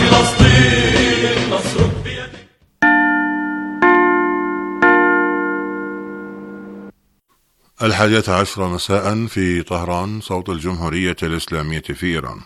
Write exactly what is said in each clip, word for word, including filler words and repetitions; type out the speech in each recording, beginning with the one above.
فلسطين نصرك بيدك. الحادية عشرة مساء في طهران، صوت الجمهورية الإسلامية في إيران.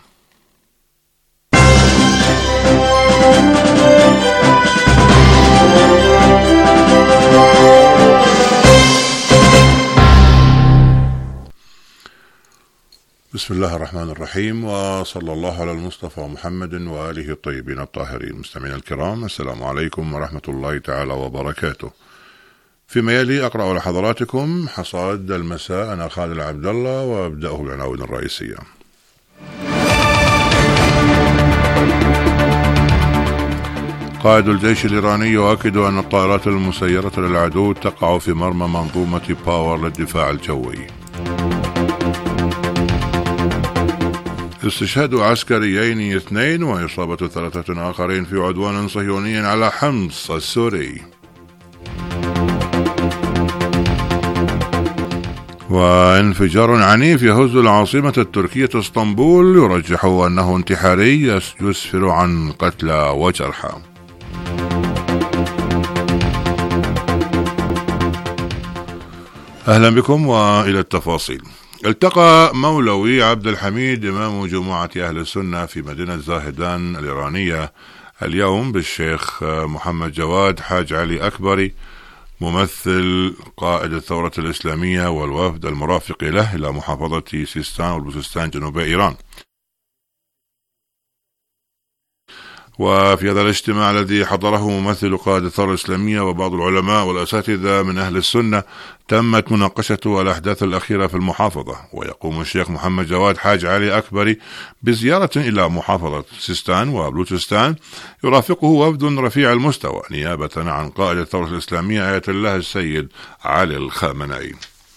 بسم الله الرحمن الرحيم، وصلى الله على المصطفى محمد وآله الطيبين الطاهرين. مستمعينا الكرام، السلام عليكم ورحمة الله تعالى وبركاته. فيما يلي أقرأ لحضراتكم حصاد المساء. أنا خالد عبد الله، وأبدأه بالعناوين الرئيسية. قائد الجيش الإيراني يؤكد أن الطائرات المسيرة للعدو تقع في مرمى منظومة باور للدفاع الجوي. استشهاد عسكريين اثنين وإصابة ثلاثة آخرين في عدوان صهيوني على حمص السوري. وانفجار عنيف يهز العاصمة التركية اسطنبول، يرجح أنه انتحاري يسفر عن قتلى وجرحى. أهلا بكم وإلى التفاصيل. التقى مولوي عبد الحميد إمام جماعة أهل السنة في مدينة زاهدان الإيرانية اليوم بالشيخ محمد جواد حاج علي أكبري، ممثل قائد الثورة الإسلامية والوفد المرافق له إلى محافظة سيستان والبلوچستان جنوب إيران. وفي هذا الاجتماع الذي حضره ممثل قائد الثورة الإسلامية وبعض العلماء والأساتذة من أهل السنة، تمت مناقشة الأحداث الأخيرة في المحافظة. ويقوم الشيخ محمد جواد حاج علي أكبري بزيارة إلى محافظة سيستان وبلوچستان، يرافقه وفد رفيع المستوى نيابة عن قائد الثورة الإسلامية آية الله السيد علي الخامنئي.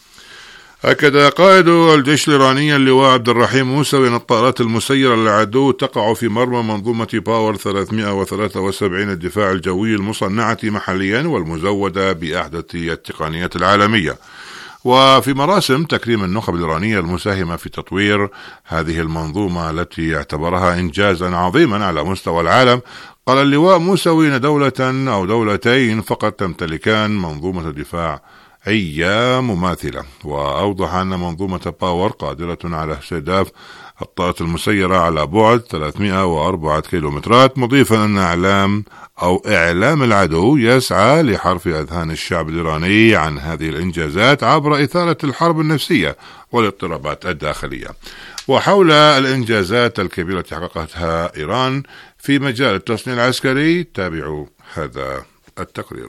أكد قائد الجيش الإيراني اللواء عبد الرحيم موسوي أن الطائرات المسيرة للعدو تقع في مرمى منظومة باور ثلاثمائة وثلاثة وسبعين الدفاع الجوي المصنعة محليا والمزودة بأحدث التقنيات العالمية. وفي مراسم تكريم النخب الإيرانية المساهمة في تطوير هذه المنظومة التي اعتبرها إنجازا عظيما على مستوى العالم، قال اللواء موسوي أن دولة أو دولتين فقط تمتلكان منظومة دفاع أي مماثلة. وأوضح أن منظومة باور قادرة على استهداف الطائرات المسيرة على بعد ثلاثمائة وأربعة كيلومترات، مضيفا أن إعلام أو إعلام العدو يسعى لحرف أذهان الشعب الإيراني عن هذه الإنجازات عبر إثارة الحرب النفسية والاضطرابات الداخلية. وحول الإنجازات الكبيرة التي حققتها إيران في مجال التصنيع العسكري، تابعوا هذا التقرير.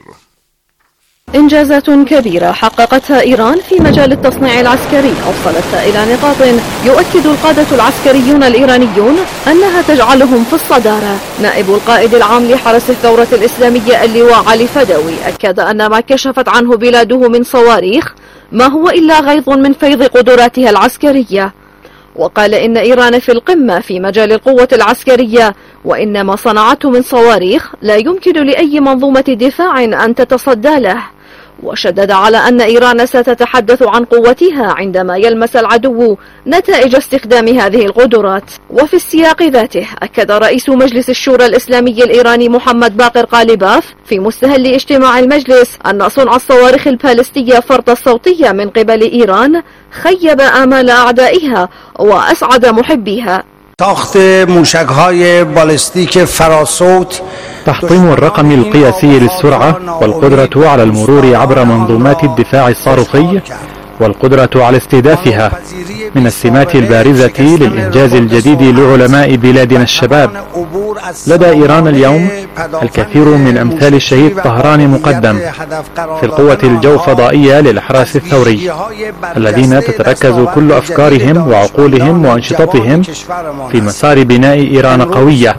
إنجازات كبيرة حققتها إيران في مجال التصنيع العسكري أوصلت إلى نقاط يؤكد القادة العسكريون الإيرانيون أنها تجعلهم في الصدارة. نائب القائد العام لحرس الثورة الإسلامية اللواء علي فدوي أكد أن ما كشفت عنه بلاده من صواريخ ما هو إلا غيظ من فيض قدراتها العسكرية، وقال إن إيران في القمة في مجال القوة العسكرية، وإن ما صنعته من صواريخ لا يمكن لأي منظومة دفاع أن تتصدى له. وشدد على أن إيران ستتحدث عن قوتها عندما يلمس العدو نتائج استخدام هذه القدرات. وفي السياق ذاته أكد رئيس مجلس الشورى الإسلامي الإيراني محمد باقر قالباف في مستهل اجتماع المجلس أن صنع الصواريخ البالستية فرط الصوتية من قبل إيران خيب آمال أعدائها وأسعد محبيها. ساخت موشک‌های بالستیک فراسوت، تحطيم الرقم القياسي للسرعة والقدرة على المرور عبر منظومات الدفاع الصاروخي والقدرة على استهدافها من السمات البارزة للإنجاز الجديد لعلماء بلادنا الشباب. لدى إيران اليوم الكثير من أمثال الشهيد طهران مقدم في القوة الجوفضائية للإحراس الثوري، الذين تتركز كل أفكارهم وعقولهم وأنشطتهم في مسار بناء إيران قوية.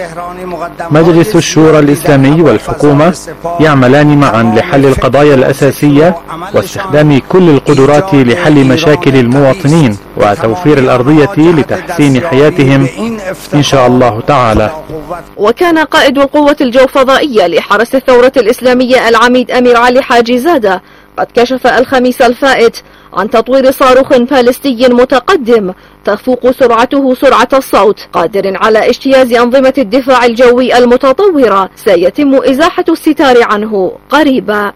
مجلس الشورى الإسلامي والحكومة يعملان معا لحل القضايا الأساسية واستخدام كل القدرات لحل مشاكل المواطنين وتوفير الأرضية لتحسين حياتهم إن شاء الله تعالى. وكان قائد القوة الجوفضائية لحرس الثورة الإسلامية العميد أمير علي حاجي زادة قد كشف الخميس الفائت عن تطوير صاروخ باليستي متقدم تفوق سرعته سرعة الصوت قادر على اجتياز أنظمة الدفاع الجوي المتطورة سيتم إزاحة الستار عنه قريبا.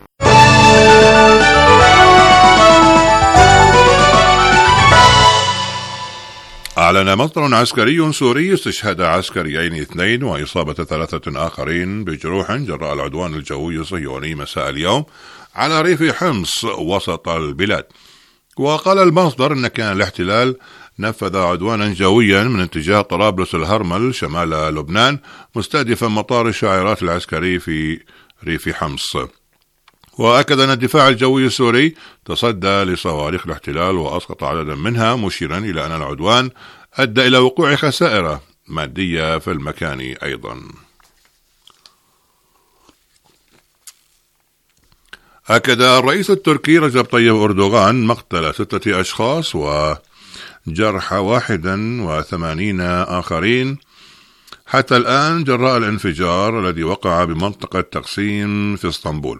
أعلن مصدر عسكري سوري استشهاد عسكريين اثنين وإصابة ثلاثة آخرين بجروح جراء العدوان الجوي الصهيوني مساء اليوم على ريف حمص وسط البلاد. وقال المصدر أن كان الاحتلال نفذ عدوانا جويا من اتجاه طرابلس الهرمل شمال لبنان مستهدفا مطار الشاعرات العسكري في ريف حمص. وأكد أن الدفاع الجوي السوري تصدى لصواريخ الاحتلال وأسقط عددا منها، مشيرا إلى أن العدوان أدى إلى وقوع خسائر مادية في المكان أيضا. أكد الرئيس التركي رجب طيب أردوغان مقتل ستة أشخاص وجرح واحدا وثمانين آخرين حتى الآن جراء الانفجار الذي وقع بمنطقة تقسيم في اسطنبول.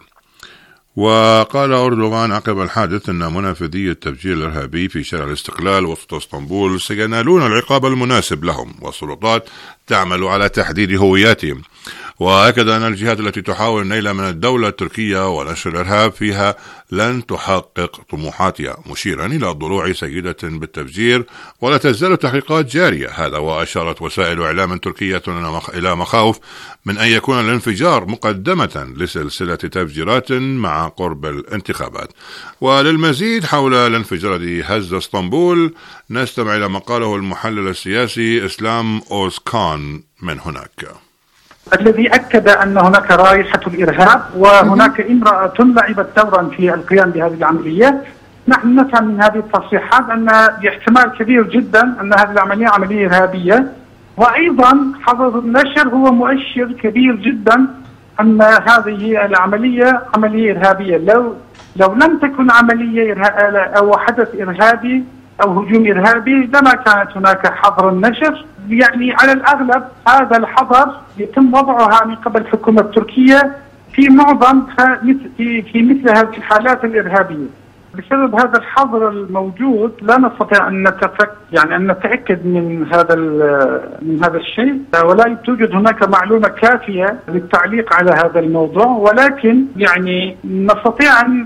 وقال أردوغان عقب الحادث أن منفذي التفجير الإرهابي في شارع الاستقلال وسط اسطنبول سينالون العقاب المناسب لهم، والسلطات تعمل على تحديد هوياتهم. وأكد أن الجهات التي تحاول النيل من الدولة التركية ونشر الإرهاب فيها لن تحقق طموحاتها، مشيرا إلى ضلوع سيدة بالتفجير ولا تزال التحقيقات جارية. هذا وأشارت وسائل إعلام تركية إلى مخاوف من أن يكون الانفجار مقدمة لسلسلة تفجيرات مع قرب الانتخابات. وللمزيد حول الانفجار الذي هز اسطنبول نستمع إلى ما قاله المحلل السياسي إسلام أوزكان من هناك. الذي أكد أن هناك رائحة الإرهاب وهناك امرأة لعبت دورا في القيام بهذه العملية. نحن نفهم من هذه التصريحات أن باحتمال كبير جدا أن هذه العملية عملية إرهابية، وأيضا حظر النشر هو مؤشر كبير جدا أن هذه العملية عملية إرهابية. لو لو لم تكن عملية أو حدث إرهابي أو هجوم إرهابي لما كانت هناك حظر النشر. يعني على الأغلب هذا الحظر يتم وضعها من قبل الحكومة التركية في معظم في في مثل هذه الحالات الإرهابية. بسبب هذا الحظر الموجود لا نستطيع أن نتفك يعني أن نتأكد من هذا من هذا الشيء، ولا توجد هناك معلومة كافية للتعليق على هذا الموضوع، ولكن يعني نستطيع أن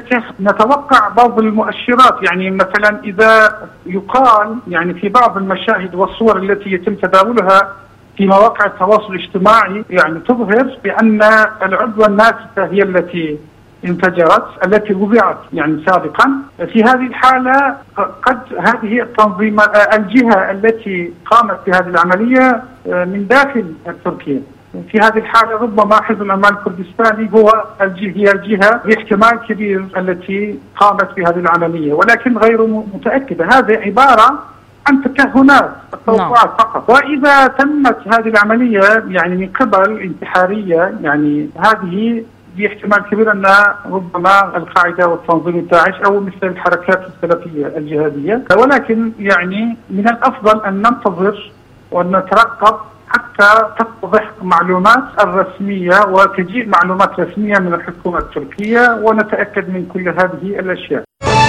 نتوقع بعض المؤشرات. يعني مثلا إذا يقال يعني في بعض المشاهد والصور التي يتم تداولها في مواقع التواصل الاجتماعي يعني تظهر بأن العدوى الناسفة هي التي انفجرت التي وضعت يعني سابقا. في هذه الحالة قد هذه التنظيم الجهة التي قامت بهذه العملية من داخل تركيا. في هذه الحالة ربما حزب الأمان الكردستاني هو هي الجهة باحتمال كبير التي قامت بهذه العملية، ولكن غير متأكدة. هذه عبارة عن تكهنات التوقعات فقط. وإذا تمت هذه العملية يعني من قبل انتحارية يعني هذه باحتمال كبير أن ربما القاعدة والتنظيم الداعش أو مثل الحركات السلفية الجهادية، ولكن يعني من الأفضل أن ننتظر وأن نترقب حتى تتضح معلومات الرسمية وتجيء معلومات رسمية من الحكومة التركية ونتأكد من كل هذه الأشياء.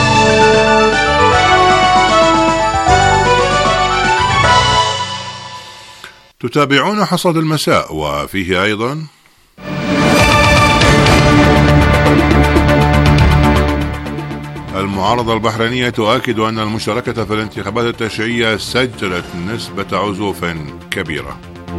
تتابعون حصاد المساء وفيه أيضا المعارضة البحرينية تؤكد أن المشاركة في الانتخابات التشريعية سجلت نسبة عزوف كبيرة.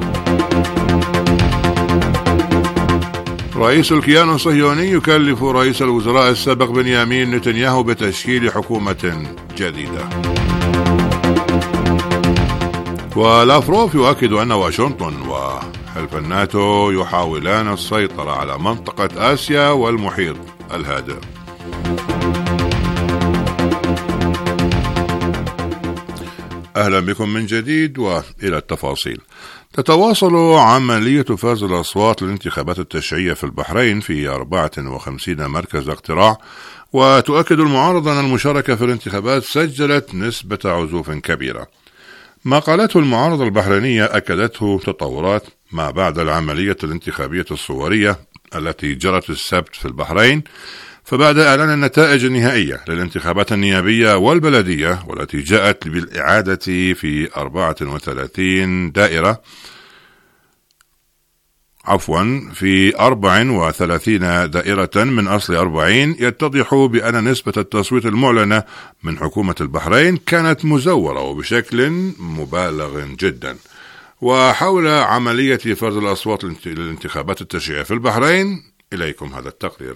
رئيس الكيان الصهيوني يكلف رئيس الوزراء السابق بنيامين نتنياهو بتشكيل حكومة جديدة. ولافروف يؤكد أن واشنطن وحلف الناتو يحاولان السيطرة على منطقة آسيا والمحيط الهادئ. أهلا بكم من جديد وإلى التفاصيل. تتواصل عملية فاز الأصوات للانتخابات التشريعية في البحرين في أربعة وخمسين مركز اقتراع، وتؤكد المعارضة أن المشاركة في الانتخابات سجلت نسبة عزوف كبيرة. ما قالته المعارضة البحرينية أكدته تطورات ما بعد العملية الانتخابية الصورية التي جرت السبت في البحرين، فبعد إعلان النتائج النهائية للانتخابات النيابية والبلدية والتي جاءت بالإعادة في أربعة وثلاثين دائرة عفوا في أربع وثلاثين دائرة من أصل أربعين، يتضح بأن نسبة التصويت المعلنة من حكومة البحرين كانت مزورة وبشكل مبالغ جدا. وحول عملية فرز الأصوات للانتخابات التشريعية في البحرين إليكم هذا التقرير.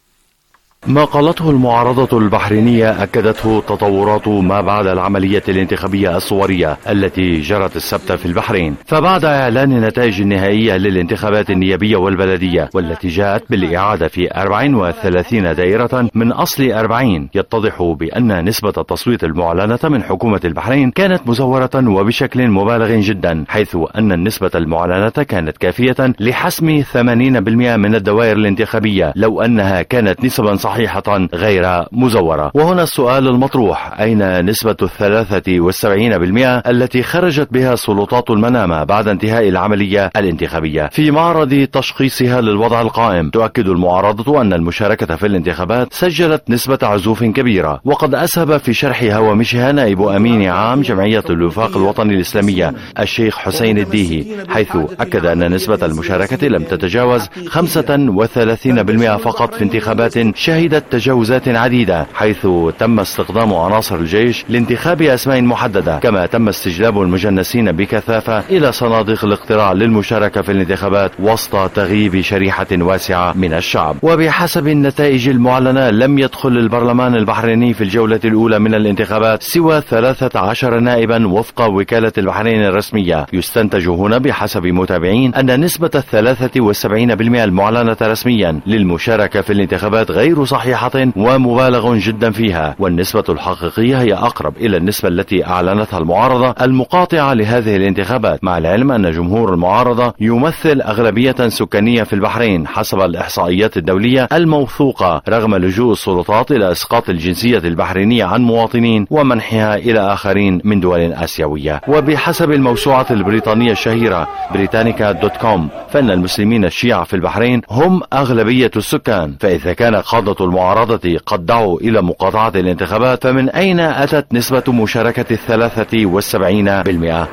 ما قالته المعارضة البحرينية أكدته تطورات ما بعد العملية الانتخابية الصورية التي جرت السبت في البحرين. فبعد إعلان النتائج النهائية للانتخابات النيابية والبلدية والتي جاءت بالإعادة في أربع وثلاثين دائرة من أصل أربعين، يتضح بأن نسبة التصويت المعلنة من حكومة البحرين كانت مزورة وبشكل مبالغ جدا، حيث أن النسبة المعلنة كانت كافية لحسم ثمانين بالمئة من الدوائر الانتخابية لو أنها كانت نسبا صحيحة صحيحة غير مزورة. وهنا السؤال المطروح: أين نسبة الثلاثة والسبعين بالمئة التي خرجت بها سلطات المنامة بعد انتهاء العملية الانتخابية؟ في معرض تشخيصها للوضع القائم، تؤكد المعارضة أن المشاركة في الانتخابات سجلت نسبة عزوف كبيرة. وقد أسهب في شرح هوامشها نائب أمين عام جمعية الوفاق الوطني الإسلامية الشيخ حسين الديهي، حيث أكد أن نسبة المشاركة لم تتجاوز خمسة وثلاثين بالمئة فقط في انتخابات شهدت تجاوزات عديدة، حيث تم استخدام عناصر الجيش لانتخاب أسماء محددة، كما تم استجلاب المجنسين بكثافة إلى صناديق الاقتراع للمشاركة في الانتخابات وسط تغييب شريحة واسعة من الشعب. وبحسب النتائج المعلنة لم يدخل البرلمان البحريني في الجولة الأولى من الانتخابات سوى ثلاثة عشر نائبا وفق وكالة البحرين الرسمية. يستنتج هنا بحسب متابعين أن نسبة الثلاثة والسبعين بالمئة المعلنة رسميا للمشاركة في الانتخابات غير صحيحة ومبالغ جدا فيها، والنسبة الحقيقية هي أقرب إلى النسبة التي أعلنتها المعارضة المقاطعة لهذه الانتخابات، مع العلم أن جمهور المعارضة يمثل أغلبية سكانية في البحرين حسب الإحصائيات الدولية الموثوقة، رغم لجوء السلطات إلى إسقاط الجنسية البحرينية عن مواطنين ومنحها إلى آخرين من دول آسيوية. وبحسب الموسوعة البريطانية الشهيرة بريتانيكا دوت كوم، فإن المسلمين الشيعة في البحرين هم أغلبية السكان. فإذا كان قادة المعارضة قد دعوا إلى مقاطعة الانتخابات، فمن أين أتت نسبة مشاركة الثلاثة والسبعين بالمئة؟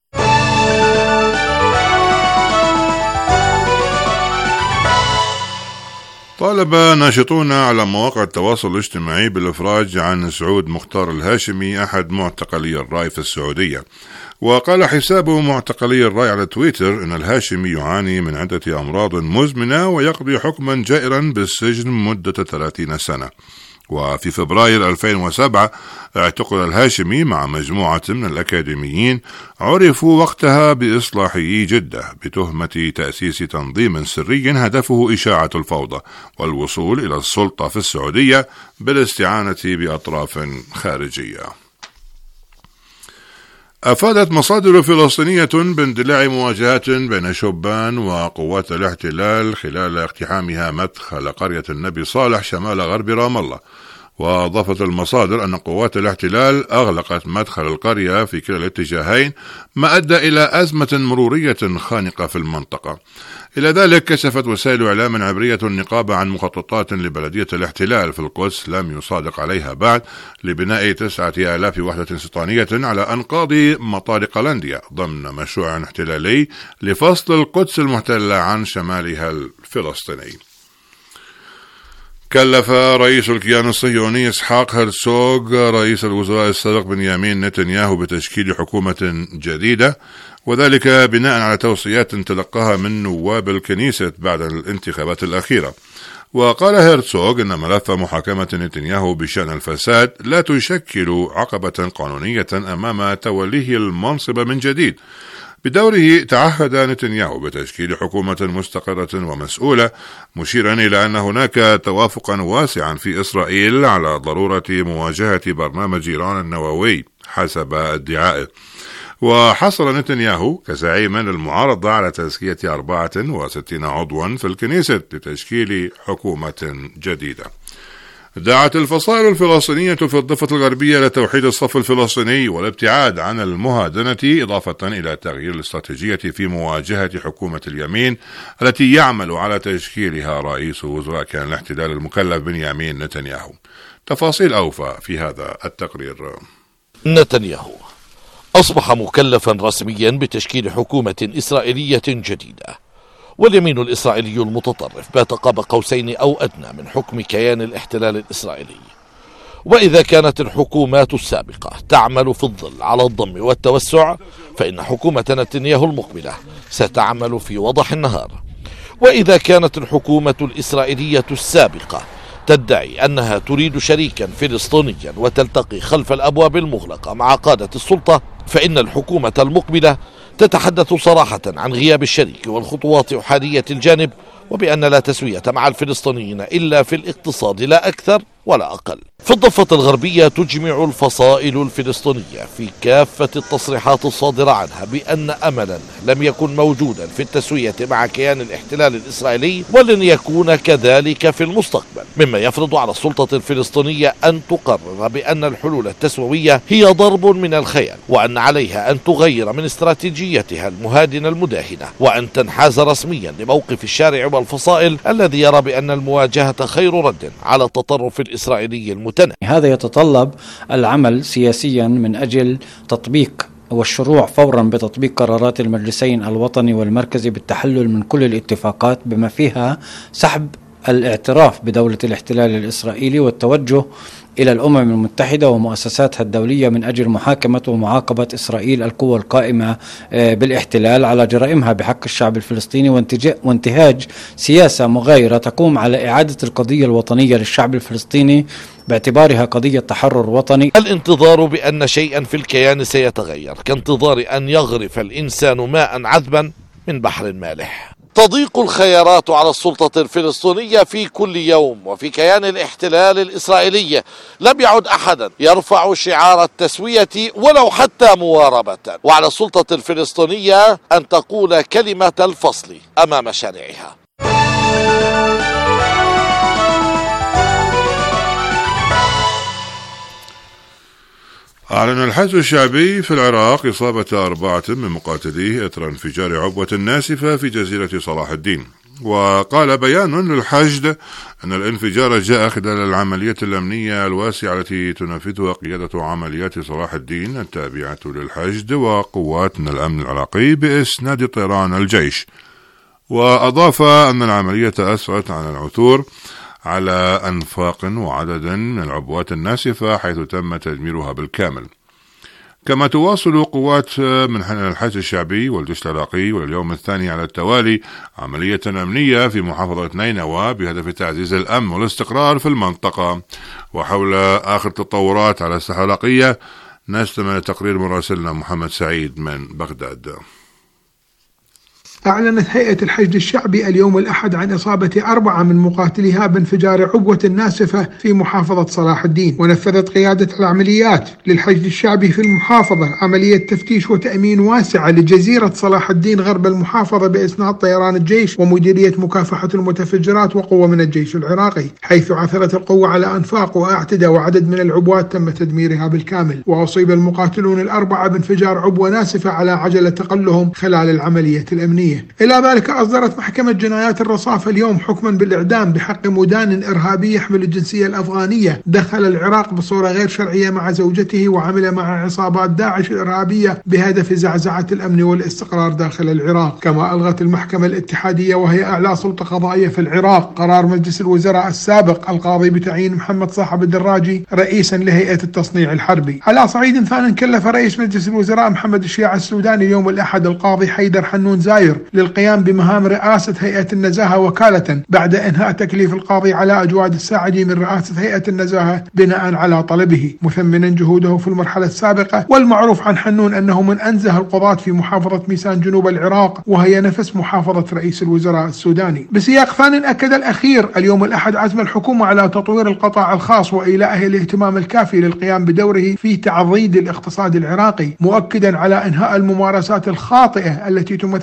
طالب ناشطون على مواقع التواصل الاجتماعي بالإفراج عن سعود مختار الهاشمي أحد معتقلي الرأي في السعودية. وقال حساب معتقلي الرأي على تويتر إن الهاشمي يعاني من عدة أمراض مزمنة ويقضي حكما جائرا بالسجن مدة ثلاثين سنة. وفي فبراير ألفين وسبعة اعتقل الهاشمي مع مجموعة من الأكاديميين عرفوا وقتها بإصلاحي جدة بتهمة تأسيس تنظيم سري هدفه إشاعة الفوضى والوصول إلى السلطة في السعودية بالاستعانة بأطراف خارجية. أفادت مصادر فلسطينية باندلاع مواجهات بين شبان وقوات الاحتلال خلال اقتحامها مدخل قرية النبي صالح شمال غرب رام الله. وأضافت المصادر أن قوات الاحتلال أغلقت مدخل القرية في كلا الاتجاهين، ما أدى إلى أزمة مرورية خانقة في المنطقة. إلى ذلك كشفت وسائل إعلام عبرية النقابة عن مخططات لبلدية الاحتلال في القدس لم يصادق عليها بعد لبناء تسعة آلاف وحدة استيطانية على أنقاض مطار قلنديا ضمن مشروع احتلالي لفصل القدس المحتلة عن شمالها الفلسطيني. كلف رئيس الكيان الصهيوني إسحاق هرتزوغ رئيس الوزراء السابق بنيامين نتنياهو بتشكيل حكومة جديدة، وذلك بناء على توصيات تلقاها من نواب الكنيسة بعد الانتخابات الأخيرة. وقال هرتزوغ إن ملف محاكمة نتنياهو بشأن الفساد لا تشكل عقبة قانونية أمام توليه المنصب من جديد. بدوره تعهد نتنياهو بتشكيل حكومة مستقرة ومسؤولة، مشيرا إلى أن هناك توافقا واسعا في إسرائيل على ضرورة مواجهة برنامج إيران النووي حسب ادعائه. وحصل نتنياهو كزعيم المعارضة على تزكية أربعة وستين عضوا في الكنيسة لتشكيل حكومة جديدة. دعت الفصائل الفلسطينية في الضفة الغربية لتوحيد الصف الفلسطيني والابتعاد عن المهادنة، إضافة إلى تغيير الاستراتيجية في مواجهة حكومة اليمين التي يعمل على تشكيلها رئيس وزراء كيان الاحتلال المكلف بنيامين نتنياهو. تفاصيل أوفى في هذا التقرير. نتنياهو أصبح مكلفا رسميا بتشكيل حكومة إسرائيلية جديدة، واليمين الإسرائيلي المتطرف بات قاب قوسين أو أدنى من حكم كيان الاحتلال الإسرائيلي. وإذا كانت الحكومات السابقة تعمل في الظل على الضم والتوسع، فإن حكومة نتنياهو المقبلة ستعمل في وضح النهار. وإذا كانت الحكومة الإسرائيلية السابقة تدعي أنها تريد شريكا فلسطينيا وتلتقي خلف الأبواب المغلقة مع قادة السلطة، فإن الحكومة المقبلة تتحدث صراحة عن غياب الشريك والخطوات أحادية الجانب، وبأن لا تسوية مع الفلسطينيين إلا في الاقتصاد لا أكثر ولا أقل. في الضفة الغربية تجمع الفصائل الفلسطينية في كافة التصريحات الصادرة عنها بأن أملا لم يكن موجودا في التسوية مع كيان الاحتلال الإسرائيلي، ولن يكون كذلك في المستقبل، مما يفرض على السلطة الفلسطينية أن تقرر بأن الحلول التسوية هي ضرب من الخيال، وأن عليها أن تغير من استراتيجيتها المهادنة المداهنة، وأن تنحاز رسميا لموقف الشارع والفصائل الذي يرى بأن المواجهة خير رد على التطرف الإسرائيلي المتناهي. هذا يتطلب العمل سياسيا من أجل تطبيق والشروع فورا بتطبيق قرارات المجلسين الوطني والمركزي بالتحلل من كل الاتفاقات بما فيها سحب الاعتراف بدولة الاحتلال الإسرائيلي والتوجه إلى الأمم المتحدة ومؤسساتها الدولية من أجل محاكمة ومعاقبة إسرائيل القوى القائمة بالاحتلال على جرائمها بحق الشعب الفلسطيني، وانتهاج سياسة مغايرة تقوم على إعادة القضية الوطنية للشعب الفلسطيني باعتبارها قضية تحرر وطني. الانتظار بأن شيئا في الكيان سيتغير كانتظار أن يغرف الإنسان ماء عذبا من بحر مالح. تضيق الخيارات على السلطة الفلسطينية في كل يوم، وفي كيان الاحتلال الإسرائيلي لم يعد أحدا يرفع شعار التسوية ولو حتى مواربة، وعلى السلطة الفلسطينية أن تقول كلمة الفصل أمام شارعها. أعلن الحشد الشعبي في العراق إصابة أربعة من مقاتليه إثر انفجار عبوة ناسفة في جزيرة صلاح الدين. وقال بيان للحشد أن الانفجار جاء خلال العملية الأمنية الواسعة التي تنفذها قيادة عمليات صلاح الدين التابعة للحشد وقوات من الأمن العراقي بإسناد طيران الجيش. وأضاف أن العملية أسفرت عن العثور على أنفاق وعدد من العبوات الناسفة حيث تم تدميرها بالكامل. كما تواصل قوات من الحشد الشعبي والجيش العراقي واليوم الثاني على التوالي عملية أمنية في محافظة نينوى بهدف تعزيز الأمن والاستقرار في المنطقة. وحول آخر التطورات على الساحة العراقية نستمع تقرير مراسلنا محمد سعيد من بغداد. أعلنت هيئة الحشد الشعبي اليوم الأحد عن إصابة أربعة من مقاتليها بانفجار عبوة ناسفة في محافظة صلاح الدين. ونفذت قيادة العمليات للحشد الشعبي في المحافظة عملية تفتيش وتأمين واسعة لجزيرة صلاح الدين غرب المحافظة بإسناد طيران الجيش ومديرية مكافحة المتفجرات وقوة من الجيش العراقي، حيث عثرت القوة على أنفاق وأعتدة وعدد من العبوات تم تدميرها بالكامل. وأصيب المقاتلون الأربعة بانفجار عبوة ناسفة على عجلة تقلهم خلال العملية الأمنية. إلى ذلك أصدرت محكمة جنايات الرصافة اليوم حكما بالإعدام بحق مدان إرهابي يحمل الجنسية الأفغانية دخل العراق بصورة غير شرعية مع زوجته وعمل مع عصابات داعش الإرهابية بهدف زعزعة الأمن والاستقرار داخل العراق. كما ألغت المحكمة الاتحادية وهي أعلى سلطة قضائية في العراق قرار مجلس الوزراء السابق القاضي بتعيين محمد صاحب الدراجي رئيسا لهيئة التصنيع الحربي. على صعيد ثاني كلف رئيس مجلس الوزراء محمد الشياع السوداني اليوم الأحد القاضي حيدر حنون زاير للقيام بمهام رئاسة هيئة النزاهة وكالة بعد إنهاء تكليف القاضي علاء جواد الساعدي من رئاسة هيئة النزاهة بناء على طلبه، مثمنا جهوده في المرحلة السابقة. والمعروف عن حنون أنه من أنزه القضاة في محافظة ميسان جنوب العراق وهي نفس محافظة رئيس الوزراء السوداني. بسياق ثان أكد الأخير اليوم الأحد عزم الحكومة على تطوير القطاع الخاص وإيلائه الاهتمام الكافي للقيام بدوره في تعضيد الاقتصاد العراقي، مؤكدا على إنهاء الممارسات الخاطئة التي تمثل عقبة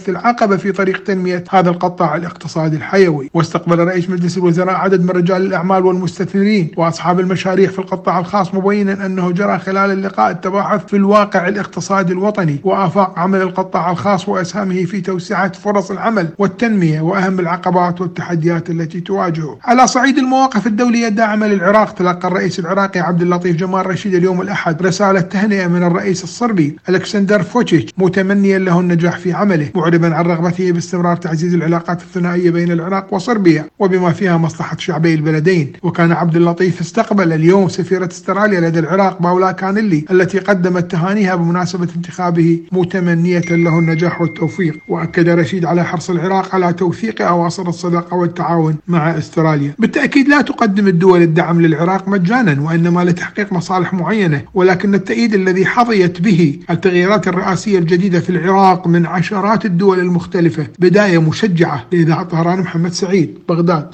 العقبة في طريق تنمية هذا القطاع الاقتصادي الحيوي. واستقبل رئيس مجلس الوزراء عدد من رجال الأعمال والمستثمرين وأصحاب المشاريع في القطاع الخاص، مبينا أنه جرى خلال اللقاء التباحث في الواقع الاقتصادي الوطني وآفاق عمل القطاع الخاص وأسهامه في توسعة فرص العمل والتنمية وأهم العقبات والتحديات التي تواجهه. على صعيد المواقف الدولية الداعمة للعراق، تلقى الرئيس العراقي عبد اللطيف جمال رشيد اليوم الأحد رسالة تهنئة من الرئيس الصربي ألكسندر فوتشيتش متمنيا له النجاح في عمله، معربا عن رغبته باستمرار تعزيز العلاقات الثنائية بين العراق وصربيا وبما فيها مصلحة شعبي البلدين. وكان عبد اللطيف استقبل اليوم سفيرة استراليا لدى العراق باولا كانيلي التي قدمت تهانيها بمناسبة انتخابه متمنية له النجاح والتوفيق. وأكد رشيد على حرص العراق على توثيق أواصر الصداقة والتعاون مع استراليا. بالتأكيد لا تقدم الدول الدعم للعراق مجانا وإنما لتحقيق مصالح معينة، ولكن التأييد الذي حظيت به التغييرات الرئاسية الجديدة في العراق من عشرات الدول المختلفة بداية مشجعة. لإذاعة طهران محمد سعيد، بغداد.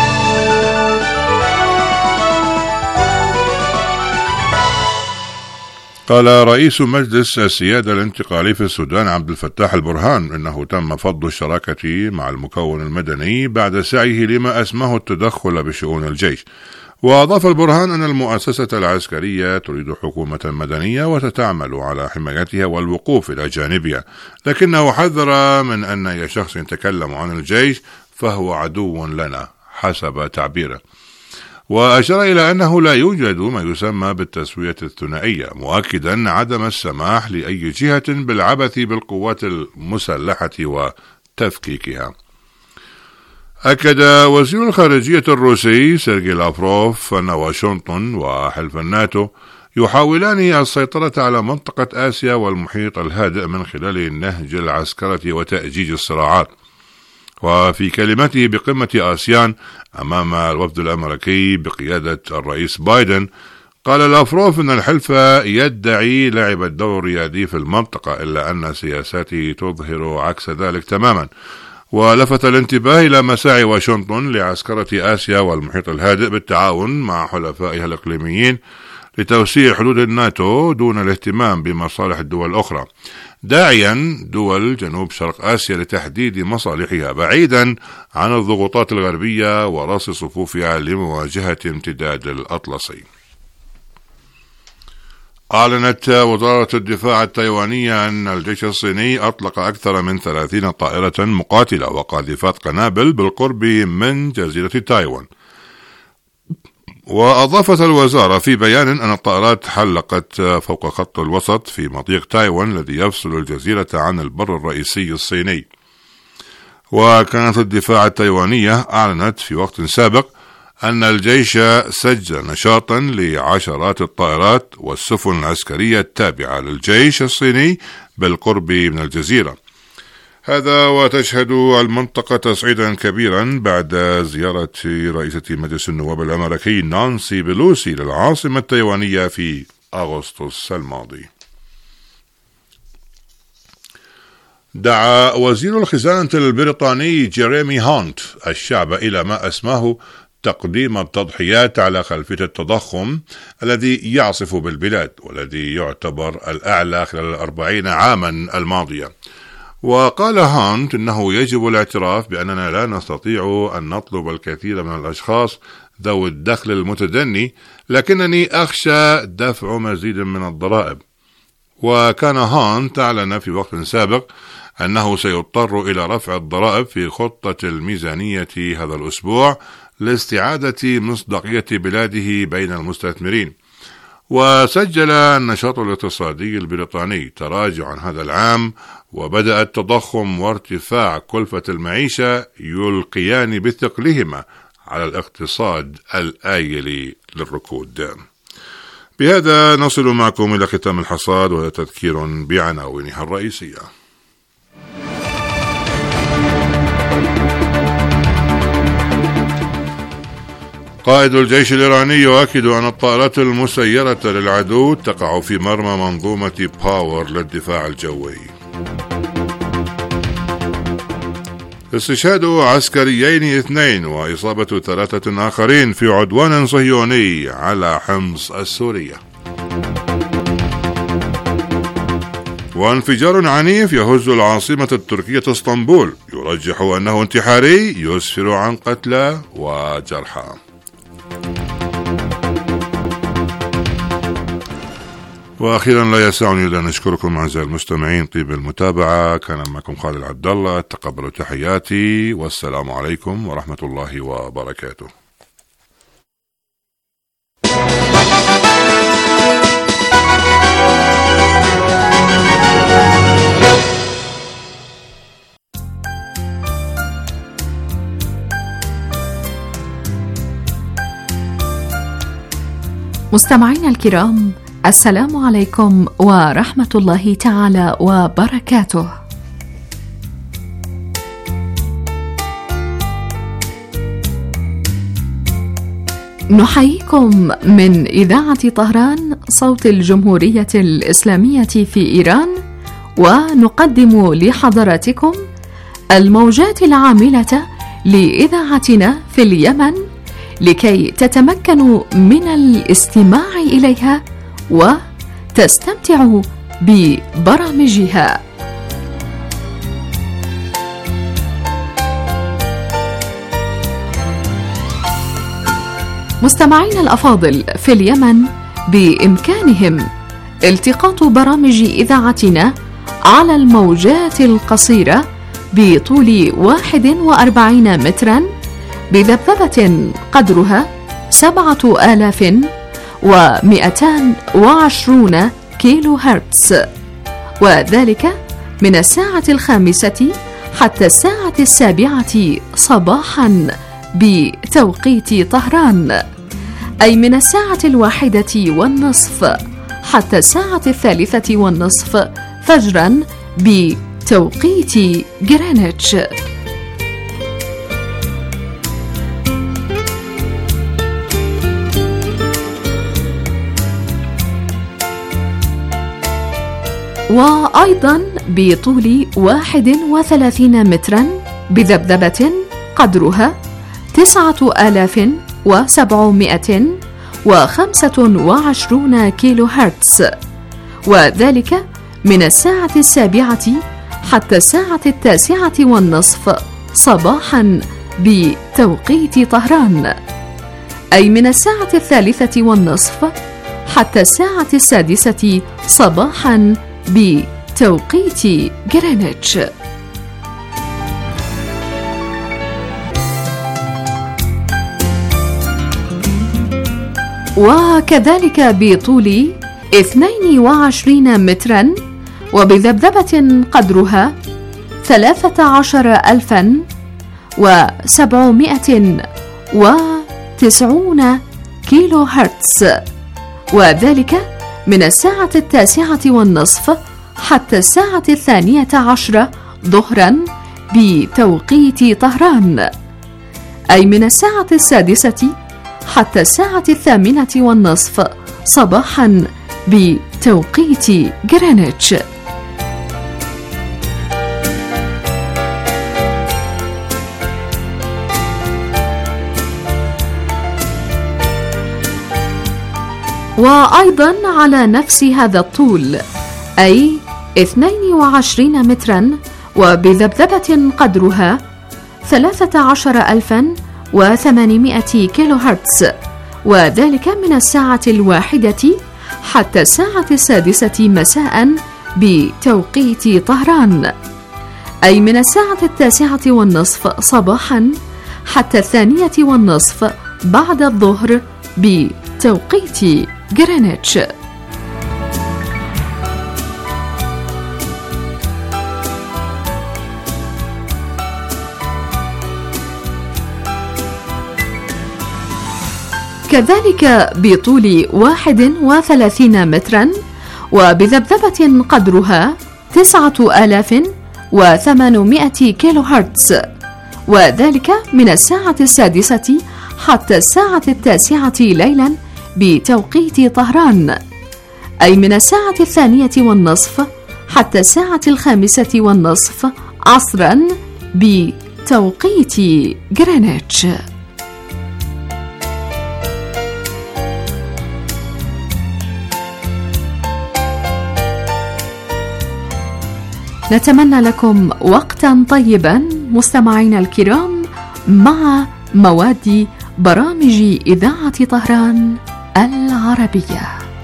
قال رئيس مجلس السيادة الانتقالي في السودان عبد الفتاح البرهان إنه تم فض الشراكة مع المكون المدني بعد سعيه لما أسماه التدخل بشؤون الجيش. وأضاف البرهان أن المؤسسة العسكرية تريد حكومة مدنية وتتعمل على حمايتها والوقوف إلى جانبها، لكنه حذر من أن أي شخص يتكلم عن الجيش فهو عدو لنا حسب تعبيره. وأشار إلى أنه لا يوجد ما يسمى بالتسوية الثنائية، مؤكدا عدم السماح لأي جهة بالعبث بالقوات المسلحة وتفكيكها. أكد وزير الخارجية الروسي سيرجي لافروف أن واشنطن وحلف الناتو يحاولان السيطرة على منطقة آسيا والمحيط الهادئ من خلال نهج العسكرة وتأجيج الصراعات. وفي كلمته بقمة آسيان أمام الوفد الأمريكي بقيادة الرئيس بايدن، قال لافروف أن الحلف يدعي لعب الدور الريادي في المنطقة، إلا أن سياساته تظهر عكس ذلك تماما. ولفت الانتباه إلى مساعي واشنطن لعسكرة آسيا والمحيط الهادئ بالتعاون مع حلفائها الإقليميين لتوسيع حدود الناتو دون الاهتمام بمصالح الدول الأخرى، داعيا دول جنوب شرق آسيا لتحديد مصالحها بعيدا عن الضغوطات الغربية ورص صفوفها لمواجهة امتداد الأطلسي. أعلنت وزارة الدفاع التايوانية أن الجيش الصيني أطلق أكثر من ثلاثين طائرة مقاتلة وقاذفات قنابل بالقرب من جزيرة تايوان. وأضافت الوزارة في بيان أن الطائرات حلقت فوق خط الوسط في مضيق تايوان الذي يفصل الجزيرة عن البر الرئيسي الصيني. وكانت الدفاع التايوانية أعلنت في وقت سابق أن الجيش سجل نشاطا لعشرات الطائرات والسفن العسكرية التابعة للجيش الصيني بالقرب من الجزيرة. هذا وتشهد المنطقة تصعيدا كبيرا بعد زيارة رئيسة مجلس النواب الأمريكي نانسي بيلوسي للعاصمة التايوانية في أغسطس الماضي. دعا وزير الخزانة البريطاني جيريمي هانت الشعب إلى ما أسماه تقديم التضحيات على خلفية التضخم الذي يعصف بالبلاد والذي يعتبر الأعلى خلال الأربعين عاما الماضية. وقال هانت إنه يجب الاعتراف بأننا لا نستطيع أن نطلب الكثير من الأشخاص ذوي الدخل المتدني، لكنني أخشى دفع مزيد من الضرائب. وكان هانت أعلن في وقت سابق أنه سيضطر إلى رفع الضرائب في خطة الميزانية هذا الأسبوع لاستعادة مصداقية بلاده بين المستثمرين. وسجل النشاط الاقتصادي البريطاني تراجعا هذا العام، وبدأ التضخم وارتفاع كلفة المعيشة يلقيان بثقلهما على الاقتصاد الآيل للركود. بهذا نصل معكم إلى ختام الحصاد وتذكير بعناوينها الرئيسية. قائد الجيش الإيراني يؤكد أن الطائرات المسيرة للعدو تقع في مرمى منظومة باور للدفاع الجوي. استشهاد عسكريين اثنين وإصابة ثلاثة آخرين في عدوان صهيوني على حمص السورية. وانفجار عنيف يهز العاصمة التركية اسطنبول، يرجح أنه انتحاري يسفر عن قتلى وجرحى. واخيرا لا يسعني الا ان اشكركم اعزائي المستمعين طيب المتابعه. كان معكم خالد عبد الله، تقبلوا تحياتي والسلام عليكم ورحمه الله وبركاته. مستمعينا الكرام، السلام عليكم ورحمة الله تعالى وبركاته. نحييكم من إذاعة طهران صوت الجمهورية الإسلامية في إيران، ونقدم لحضراتكم الموجات العاملة لإذاعتنا في اليمن لكي تتمكنوا من الاستماع إليها وتستمتعوا ببرامجها. مستمعين الأفاضل، في اليمن بإمكانهم التقاط برامج إذاعتنا على الموجات القصيرة بطول واحد وأربعين متراً بذبذبة قدرها سبعة آلاف ومئتان وعشرون كيلو هرتز، وذلك من الساعة الخامسة حتى الساعة السابعة صباحا بتوقيت طهران، أي من الساعة الواحدة والنصف حتى الساعة الثالثة والنصف فجرا بتوقيت جرينتش. وأيضا بطول واحد وثلاثين مترا بذبذبة قدرها تسعة آلاف وسبعمائة وخمسة وعشرون كيلو هرتز، وذلك من الساعة السابعة حتى الساعة التاسعة والنصف صباحا بتوقيت طهران، أي من الساعة الثالثة والنصف حتى الساعة السادسة صباحا بتوقيت جرينتش. وكذلك بطول اثنين وعشرين مترا وبذبذبة قدرها ثلاثة عشر ألفا وسبعمائة وتسعون كيلو هرتز، وذلك من الساعة التاسعة والنصف حتى الساعة الثانية عشرة ظهرا بتوقيت طهران، أي من الساعة السادسة حتى الساعة الثامنة والنصف صباحا بتوقيت جرينتش. وأيضا على نفس هذا الطول، أي اثنين وعشرين مترا وبذبذبة قدرها ثلاثة عشر ألفا وثمانمائة كيلو هرتز، وذلك من الساعة الواحدة حتى الساعة السادسة مساء بتوقيت طهران، أي من الساعة التاسعة والنصف صباحا حتى الثانية والنصف بعد الظهر بتوقيت جرينتش. كذلك بطول واحد وثلاثين مترا وبذبذبة قدرها تسعة آلاف وثمانمائة كيلو هرتز، وذلك من الساعة السادسة حتى الساعة التاسعة ليلا بتوقيت طهران، أي من الساعة الثانية والنصف حتى الساعة الخامسة والنصف عصرا بتوقيت جرينتش. نتمنى لكم وقتا طيبا مستمعينا الكرام مع مواد برامج إذاعة طهران العربية.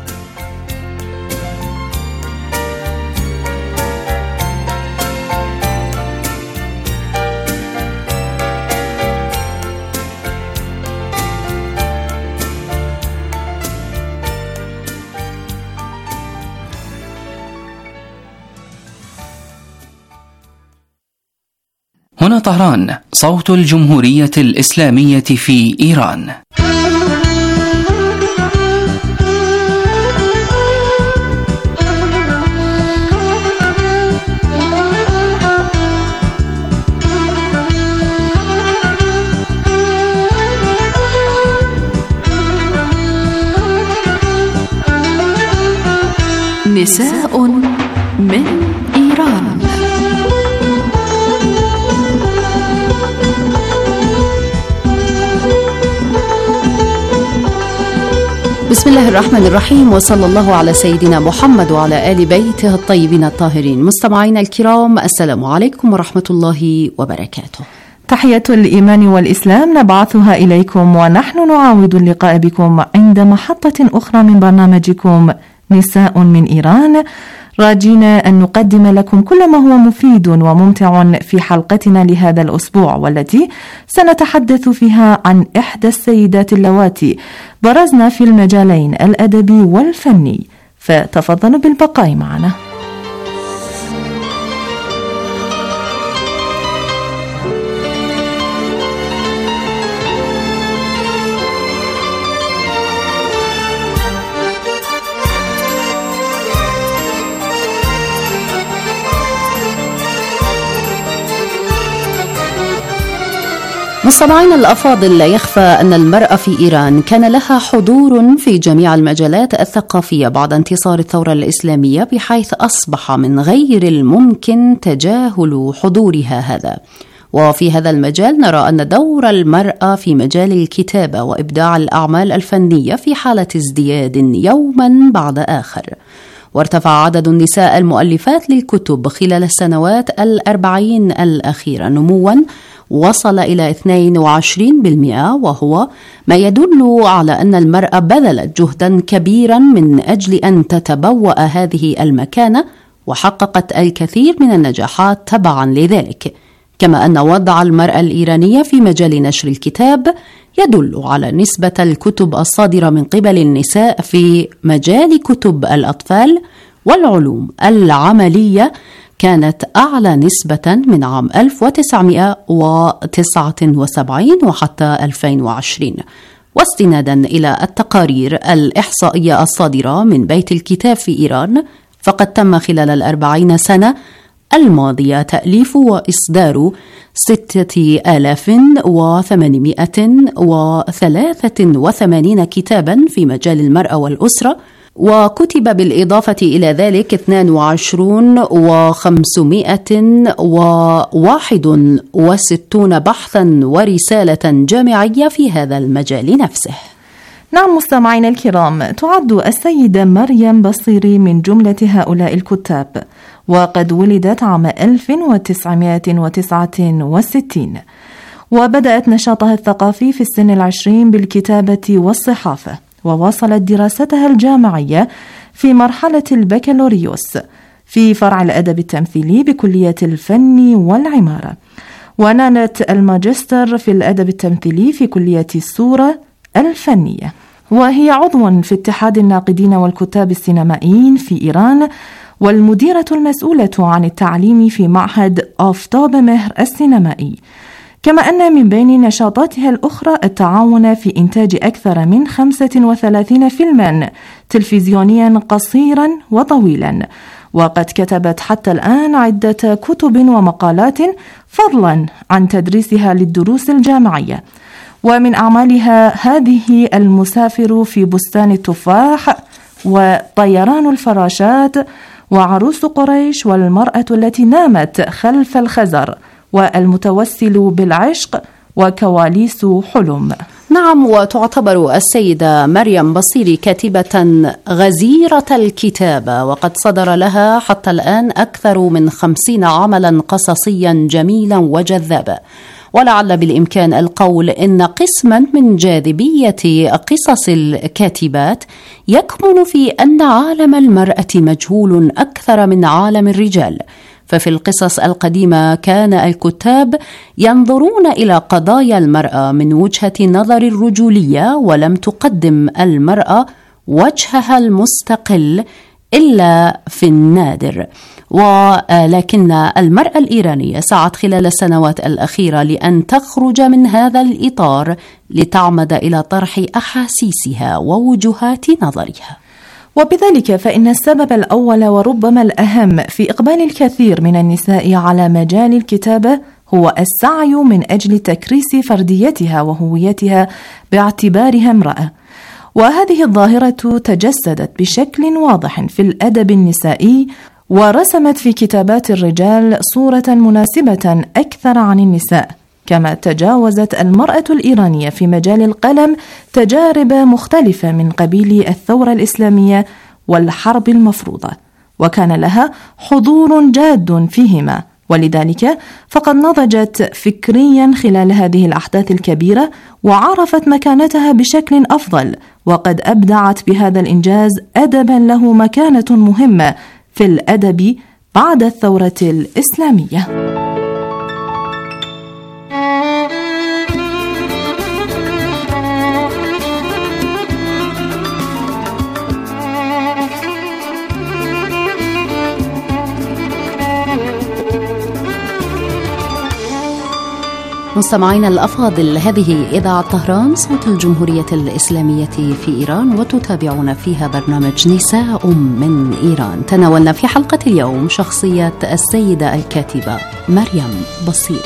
هنا طهران، صوت الجمهورية الإسلامية في إيران. نساء من إيران. بسم الله الرحمن الرحيم، وصلى الله على سيدنا محمد وعلى آل بيته الطيبين الطاهرين. مستمعينا الكرام، السلام عليكم ورحمة الله وبركاته. تحية الإيمان والإسلام نبعثها إليكم، ونحن نعاود اللقاء بكم عند محطة أخرى من برنامجكم نساء من إيران، راجين أن نقدم لكم كل ما هو مفيد وممتع في حلقتنا لهذا الأسبوع، والتي سنتحدث فيها عن إحدى السيدات اللواتي برزنا في المجالين الأدبي والفني، فتفضلوا بالبقاء معنا. مستمعينا الأفاضل، لا يخفى أن المرأة في إيران كان لها حضور في جميع المجالات الثقافية بعد انتصار الثورة الإسلامية، بحيث أصبح من غير الممكن تجاهل حضورها هذا. وفي هذا المجال نرى أن دور المرأة في مجال الكتابة وإبداع الأعمال الفنية في حالة ازدياد يوما بعد آخر، وارتفع عدد النساء المؤلفات للكتب خلال السنوات الأربعين الأخيرة نموا وصل إلى اثنين وعشرين بالمئة، وهو ما يدل على أن المرأة بذلت جهدا كبيرا من أجل أن تتبوأ هذه المكانة، وحققت الكثير من النجاحات تبعا لذلك. كما أن وضع المرأة الإيرانية في مجال نشر الكتاب يدل على نسبة الكتب الصادرة من قبل النساء في مجال كتب الأطفال والعلوم العملية كانت أعلى نسبة من عام ألف وتسعمئة وتسعة وسبعين وحتى ألفين وعشرين. واستنادا إلى التقارير الإحصائية الصادرة من بيت الكتاب في إيران، فقد تم خلال الأربعين سنة الماضية تأليف وإصدار ستة آلاف وثمانمائة وثلاثة وثمانين كتابا في مجال المرأة والأسرة، وكتب بالإضافة إلى ذلك اثنان وعشرين وخمسمائة وواحد وستون بحثا ورسالة جامعية في هذا المجال نفسه. نعم مستمعين الكرام، تعد السيدة مريم بصيري من جملة هؤلاء الكتاب، وقد ولدت عام ألف وتسعمائة وتسعة وستين، وبدأت نشاطها الثقافي في السن العشرين بالكتابة والصحافة، وواصلت دراستها الجامعية في مرحلة البكالوريوس في فرع الأدب التمثيلي بكلية الفن والعمارة، ونالت الماجستير في الأدب التمثيلي في كلية الصورة الفنية، وهي عضو في اتحاد الناقدين والكتاب السينمائيين في إيران، والمديرة المسؤولة عن التعليم في معهد آفتاب مهر السينمائي. كما أن من بين نشاطاتها الأخرى التعاون في إنتاج أكثر من خمسة وثلاثين فيلما تلفزيونيا قصيرا وطويلا، وقد كتبت حتى الآن عدة كتب ومقالات فضلا عن تدريسها للدروس الجامعية. ومن أعمالها هذه المسافر في بستان التفاح، وطيران الفراشات، وعروس قريش، والمرأة التي نامت خلف الخزر، والمتوسل بالعشق، وكواليس حلم. نعم، وتعتبر السيدة مريم بصيري كاتبة غزيرة الكتابة، وقد صدر لها حتى الآن أكثر من خمسين عملا قصصيا جميلا وجذابا. ولعل بالإمكان القول إن قسما من جاذبية قصص الكاتبات يكمن في أن عالم المرأة مجهول أكثر من عالم الرجال. ففي القصص القديمة كان الكتاب ينظرون إلى قضايا المرأة من وجهة نظر الرجولية، ولم تقدم المرأة وجهها المستقل إلا في النادر. ولكن المرأة الإيرانية سعت خلال السنوات الأخيرة لأن تخرج من هذا الإطار لتعمد إلى طرح أحاسيسها ووجهات نظرها. وبذلك فإن السبب الأول وربما الأهم في إقبال الكثير من النساء على مجال الكتابة هو السعي من أجل تكريس فرديتها وهويتها باعتبارها امرأة. وهذه الظاهرة تجسدت بشكل واضح في الأدب النسائي، ورسمت في كتابات الرجال صورة مناسبة أكثر عن النساء. كما تجاوزت المرأة الإيرانية في مجال القلم تجارب مختلفة من قبيل الثورة الإسلامية والحرب المفروضة، وكان لها حضور جاد فيهما، ولذلك فقد نضجت فكريا خلال هذه الأحداث الكبيرة، وعرفت مكانتها بشكل أفضل، وقد أبدعت بهذا الإنجاز أدبا له مكانة مهمة في الأدب بعد الثورة الإسلامية. مستمعينا الأفاضل، هذه إذاعة طهران صوت الجمهورية الإسلامية في إيران، وتتابعون فيها برنامج نساء من إيران. تناولنا في حلقة اليوم شخصية السيدة الكاتبة مريم بصيري.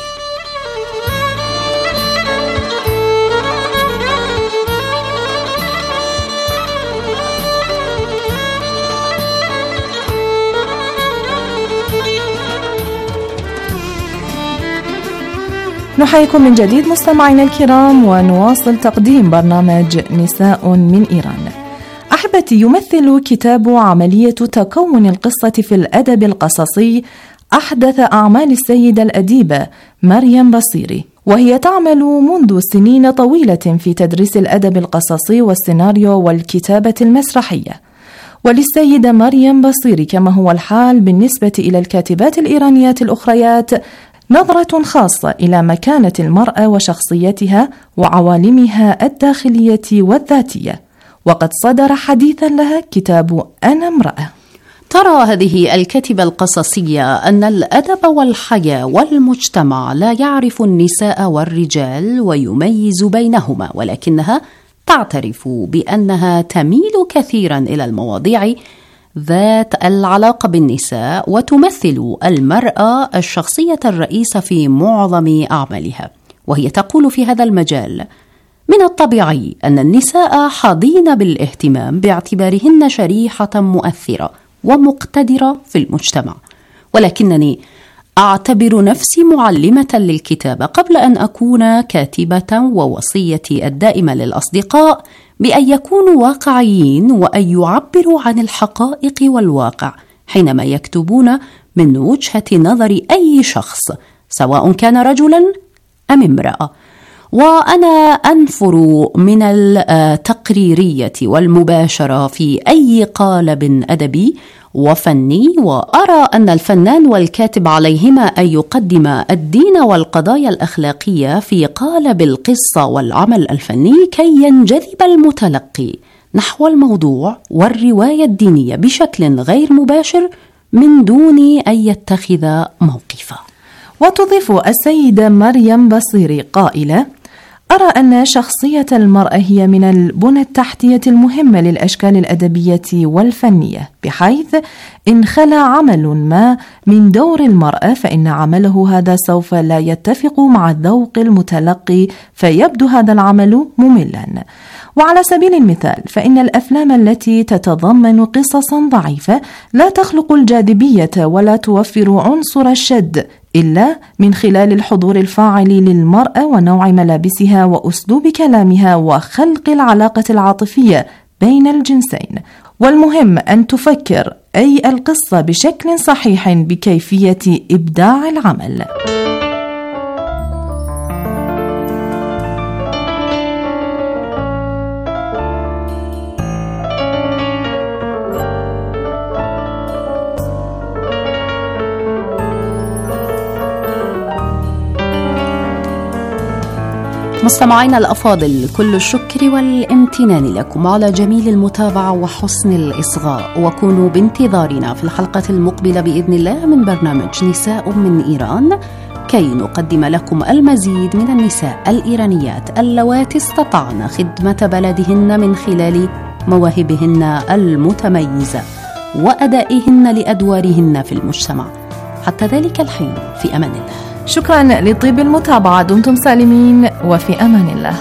نحييكم من جديد مستمعينا الكرام، ونواصل تقديم برنامج نساء من إيران. أحبتي، يمثل كتاب عملية تكون القصة في الأدب القصصي أحدث أعمال السيدة الأديبة مريم بصيري، وهي تعمل منذ سنين طويلة في تدريس الأدب القصصي والسيناريو والكتابة المسرحية. وللسيدة مريم بصيري، كما هو الحال بالنسبة إلى الكاتبات الإيرانيات الأخريات، نظرة خاصة إلى مكانة المرأة وشخصيتها وعوالمها الداخلية والذاتية، وقد صدر حديثا لها كتاب أنا امرأة. ترى هذه الكاتبة القصصية أن الأدب والحياة والمجتمع لا يعرف النساء والرجال ويميز بينهما، ولكنها تعترف بأنها تميل كثيرا إلى المواضيع ذات العلاقة بالنساء، وتمثل المرأة الشخصية الرئيسة في معظم أعمالها. وهي تقول في هذا المجال: من الطبيعي أن النساء حظين بالاهتمام باعتبارهن شريحة مؤثرة ومقتدرة في المجتمع، ولكنني أعتبر نفسي معلمة للكتابة قبل أن أكون كاتبة، ووصيتي الدائمة للأصدقاء بأن يكونوا واقعيين وأن يعبروا عن الحقائق والواقع حينما يكتبون من وجهة نظر أي شخص، سواء كان رجلا أم امرأة. وأنا أنفر من التقريرية والمباشرة في أي قالب أدبي وفني، وأرى أن الفنان والكاتب عليهما أن يقدم الدين والقضايا الأخلاقية في قالب القصة والعمل الفني كي ينجذب المتلقي نحو الموضوع والرواية الدينية بشكل غير مباشر من دون أن يتخذ موقفا. وتضيف السيدة مريم بصيري قائلة: أرى أن شخصية المرأة هي من البنى التحتية المهمة للأشكال الأدبية والفنية، بحيث إن خلا عمل ما من دور المرأة فإن عمله هذا سوف لا يتفق مع الذوق المتلقي، فيبدو هذا العمل مملا. وعلى سبيل المثال، فإن الأفلام التي تتضمن قصصا ضعيفة لا تخلق الجاذبية ولا توفر عنصر الشد إلا من خلال الحضور الفاعل للمرأة ونوع ملابسها وأسلوب كلامها وخلق العلاقة العاطفية بين الجنسين. والمهم أن تفكر أي القصة بشكل صحيح بكيفية إبداع العمل. مستمعينا الأفاضل، كل الشكر والامتنان لكم على جميل المتابعة وحسن الإصغاء، وكونوا بانتظارنا في الحلقة المقبلة بإذن الله من برنامج نساء من إيران، كي نقدم لكم المزيد من النساء الإيرانيات اللواتي استطعن خدمة بلدهن من خلال مواهبهن المتميزة وأدائهن لأدوارهن في المجتمع. حتى ذلك الحين، في أمان الله. شكرا لطيب المتابعة، دمتم سالمين وفي أمان الله.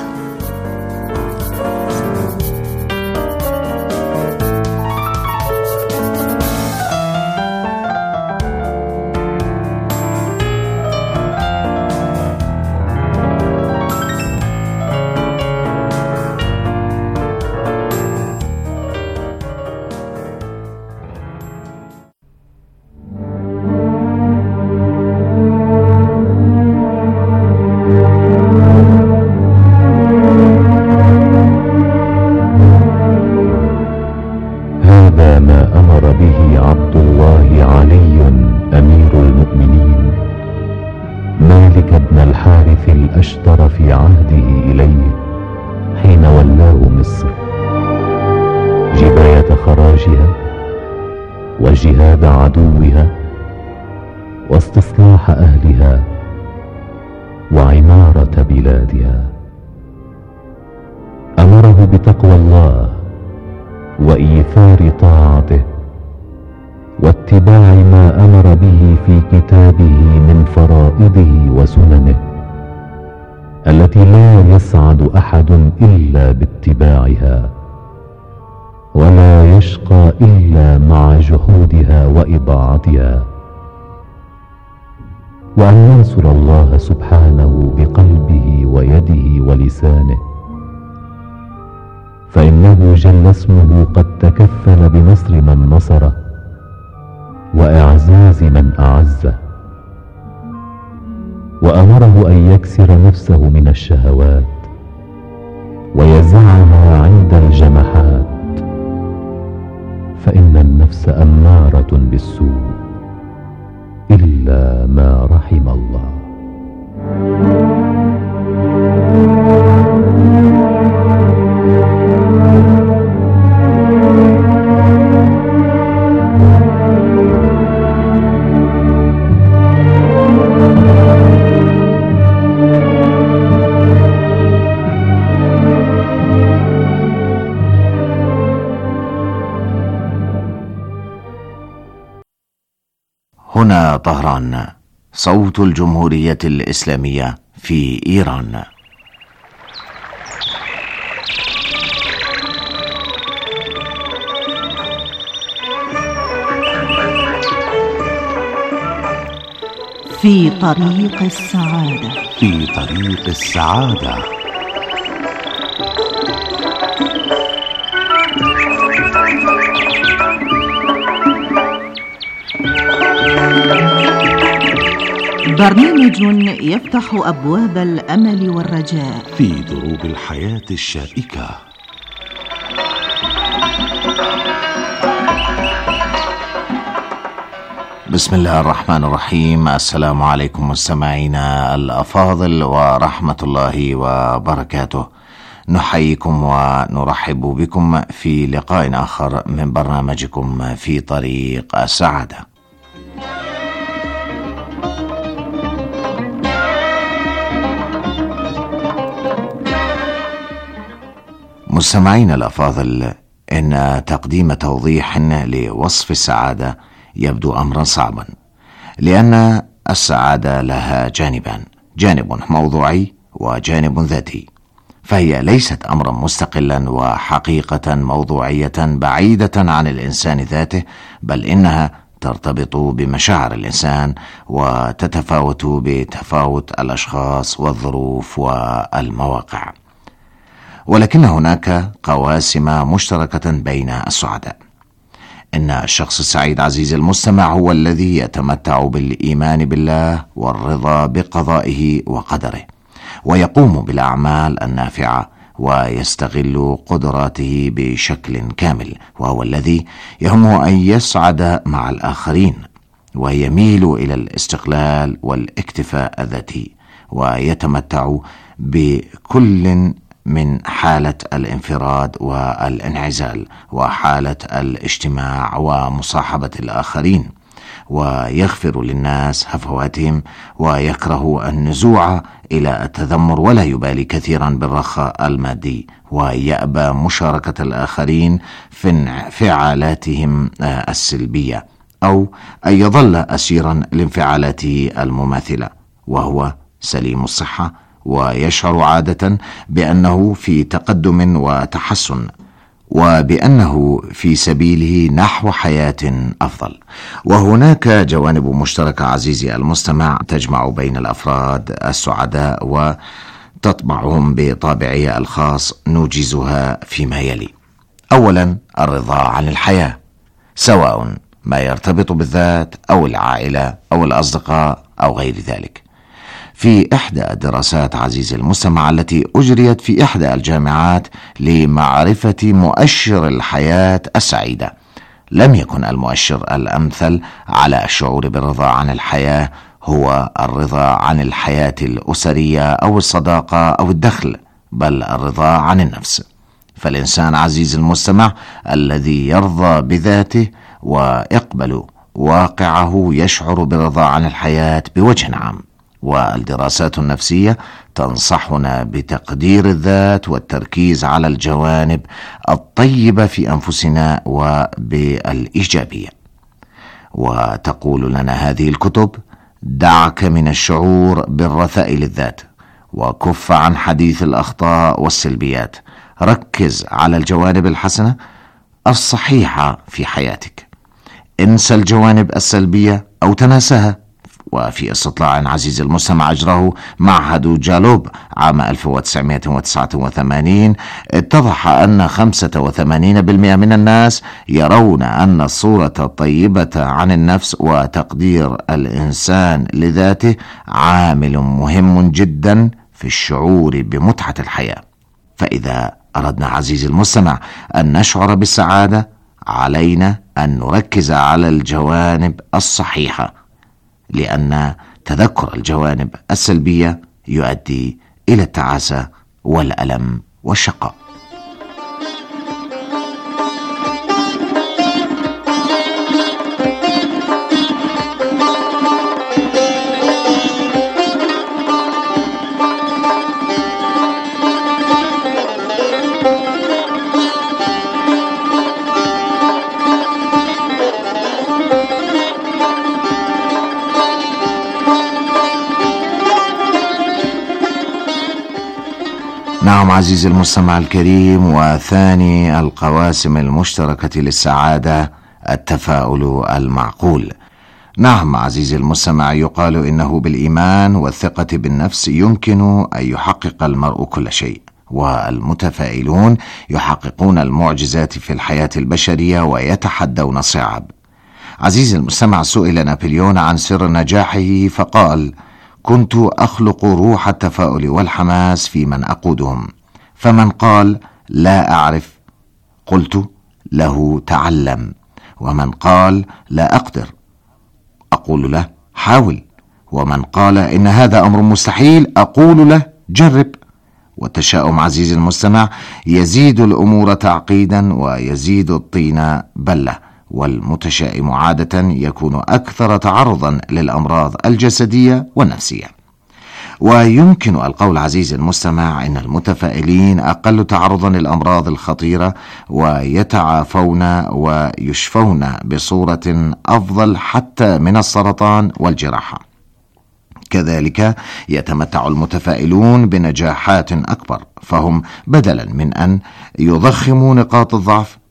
أشتر في عهده إليه حين ولاه مصر جباية خراجها وجهاد عدوها واستصلاح أهلها وعمارة بلادها. أمره بتقوى الله وإيثار طاعته واتباع ما أمر به في كتابه من فرائضه وسننه التي لا يسعد أحد إلا باتباعها ولا يشقى إلا مع جهودها وإضاعتها، وأن ينصر الله سبحانه بقلبه ويده ولسانه، فإنه جل اسمه قد تكفل بنصر من نصره وإعزاز من أعزه، وأمره أن يكسر نفسه من الشهوات ويزعها عند الجمحات، فإن النفس أمارة بالسوء إلا ما رحم الله. هنا طهران، صوت الجمهورية الإسلامية في إيران. في طريق السعادة، في طريق السعادة. برنامج يفتح أبواب الأمل والرجاء في دروب الحياة الشائكة. بسم الله الرحمن الرحيم. السلام عليكم مستمعينا الأفاضل ورحمة الله وبركاته. نحييكم ونرحب بكم في لقاء آخر من برنامجكم في طريق السعادة. مستمعينا الأفاضل، إن تقديم توضيح لوصف السعادة يبدو أمرا صعبا، لأن السعادة لها جانبان، جانب موضوعي وجانب ذاتي، فهي ليست أمرا مستقلا وحقيقة موضوعية بعيدة عن الإنسان ذاته، بل إنها ترتبط بمشاعر الإنسان وتتفاوت بتفاوت الأشخاص والظروف والمواقع، ولكن هناك قواسم مشتركة بين السعداء. إن الشخص السعيد عزيزي المستمع هو الذي يتمتع بالإيمان بالله والرضا بقضائه وقدره، ويقوم بالأعمال النافعة ويستغل قدراته بشكل كامل، وهو الذي يهمه أن يسعد مع الآخرين ويميل إلى الاستقلال والاكتفاء الذاتي، ويتمتع بكل من حالة الانفراد والانعزال وحالة الاجتماع ومصاحبة الآخرين، ويغفر للناس هفواتهم ويكره النزوع إلى التذمر، ولا يبالي كثيرا بالرخاء المادي، ويأبى مشاركة الآخرين في انفعالاتهم السلبية أو أن يظل أسيرا لانفعالاته المماثلة، وهو سليم الصحة ويشعر عادة بأنه في تقدم وتحسن وبأنه في سبيله نحو حياة أفضل. وهناك جوانب مشتركة عزيزي المستمع تجمع بين الأفراد السعداء وتطبعهم بطابعها الخاص، نوجزها فيما يلي. أولا، الرضا عن الحياة، سواء ما يرتبط بالذات أو العائلة أو الأصدقاء أو غير ذلك. في إحدى الدراسات عزيزي المستمع التي أجريت في إحدى الجامعات لمعرفة مؤشر الحياة السعيدة، لم يكن المؤشر الأمثل على الشعور بالرضا عن الحياة هو الرضا عن الحياة الأسرية أو الصداقة أو الدخل، بل الرضا عن النفس. فالإنسان عزيزي المستمع الذي يرضى بذاته ويقبل واقعه يشعر بالرضا عن الحياة بوجه عام. والدراسات النفسية تنصحنا بتقدير الذات والتركيز على الجوانب الطيبة في أنفسنا وبالإيجابية. وتقول لنا هذه الكتب: دعك من الشعور بالرثاء للذات، وكف عن حديث الأخطاء والسلبيات، ركز على الجوانب الحسنة الصحيحة في حياتك، انسى الجوانب السلبية أو تناساها. وفي استطلاع عزيزي المستمع أجراه معهد جالوب عام ألف وتسعمائة وتسعة وثمانين، اتضح أن خمسة وثمانين بالمئة من الناس يرون أن الصورة الطيبة عن النفس وتقدير الإنسان لذاته عامل مهم جدا في الشعور بمتعة الحياة. فإذا أردنا عزيزي المستمع أن نشعر بالسعادة، علينا أن نركز على الجوانب الصحيحة، لأن تذكر الجوانب السلبية يؤدي إلى التعاسة والألم والشقاء. نعم عزيزي المستمع الكريم، وثاني القواسم المشتركة للسعادة التفاؤل المعقول. نعم عزيزي المستمع، يقال إنه بالإيمان والثقة بالنفس يمكن أن يحقق المرء كل شيء، والمتفائلون يحققون المعجزات في الحياة البشرية ويتحدون الصعاب. عزيزي المستمع، سئل نابليون عن سر نجاحه فقال: كنت أخلق روح التفاؤل والحماس في من أقودهم، فمن قال لا أعرف قلت له تعلم، ومن قال لا أقدر أقول له حاول، ومن قال إن هذا أمر مستحيل أقول له جرب. والتشاؤم عزيزي المستمع يزيد الأمور تعقيدا ويزيد الطين بلة، والمتشائم عادة يكون أكثر تعرضا للأمراض الجسدية والنفسية. ويمكن القول عزيزي المستمع إن المتفائلين أقل تعرضا للأمراض الخطيرة، ويتعافون ويشفون بصورة أفضل حتى من السرطان والجراحة. كذلك يتمتع المتفائلون بنجاحات أكبر، فهم بدلا من أن يضخموا نقاط الضعف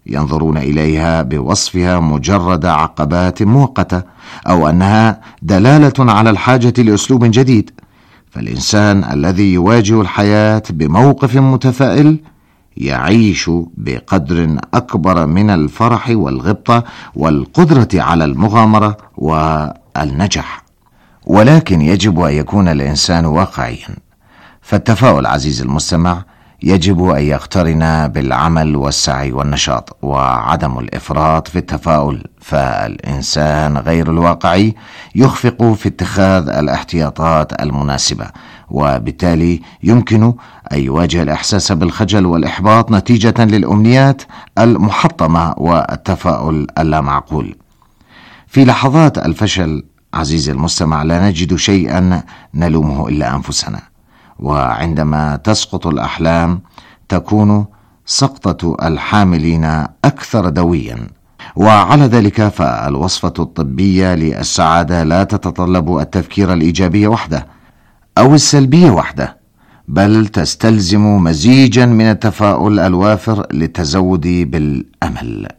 ينظرون إليها بوصفها مجرد عقبات مؤقتة، أو أنها دلالة على الحاجة لأسلوب جديد. فالإنسان الذي يواجه الحياة بموقف متفائل يعيش بقدر أكبر من الفرح والغبطة والقدرة على المغامرة والنجاح. ولكن يجب أن يكون الإنسان واقعيا، فالتفاؤل عزيزي المستمع يجب أن يقترن بالعمل والسعي والنشاط، وعدم الإفراط في التفاؤل، فالإنسان غير الواقعي يخفق في اتخاذ الاحتياطات المناسبة، وبالتالي يمكن أن يواجه الإحساس بالخجل والإحباط نتيجة للأمنيات المحطمة والتفاؤل اللامعقول. في لحظات الفشل عزيزي المستمع لا نجد شيئا نلومه إلا أنفسنا، وعندما تسقط الأحلام تكون سقطة الحاملين أكثر دويا. وعلى ذلك فالوصفة الطبية للسعادة لا تتطلب التفكير الإيجابي وحده أو السلبية وحده، بل تستلزم مزيجا من التفاؤل الوافر للتزود بالأمل.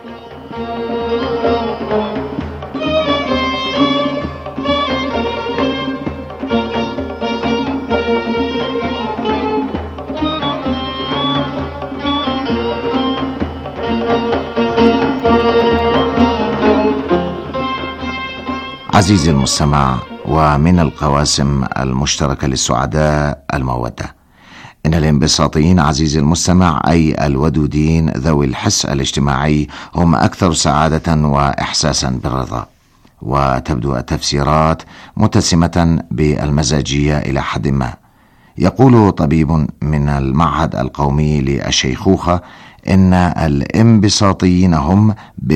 عزيزي المستمع، ومن القواسم المشتركة للسعداء المودة. إن الانبساطيين عزيزي المستمع أي الودودين ذوي الحس الاجتماعي هم أكثر سعادة وإحساسا بالرضا. وتبدو التفسيرات متسمة بالمزاجية إلى حد ما. يقول طبيب من المعهد القومي للشيخوخة إن الانبساطيين هم